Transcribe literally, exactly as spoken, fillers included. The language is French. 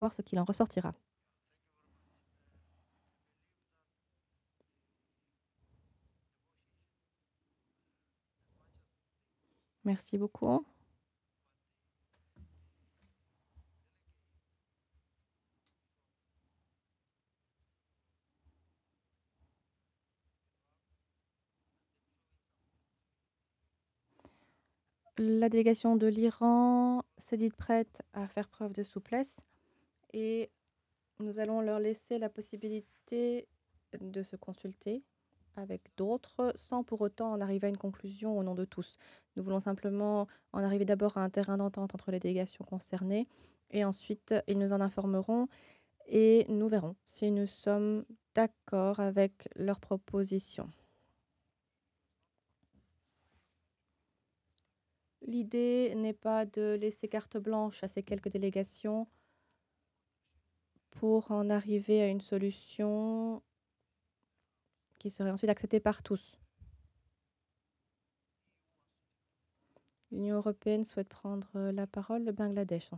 voir ce qu'il en ressortira. Merci beaucoup. La délégation de l'Iran s'est dite prête à faire preuve de souplesse et nous allons leur laisser la possibilité de se consulter avec d'autres sans pour autant en arriver à une conclusion au nom de tous. Nous voulons simplement en arriver d'abord à un terrain d'entente entre les délégations concernées et ensuite ils nous en informeront et nous verrons si nous sommes d'accord avec leurs propositions. L'idée n'est pas de laisser carte blanche à ces quelques délégations pour en arriver à une solution qui serait ensuite acceptée par tous. L'Union européenne souhaite prendre la parole, le Bangladesh.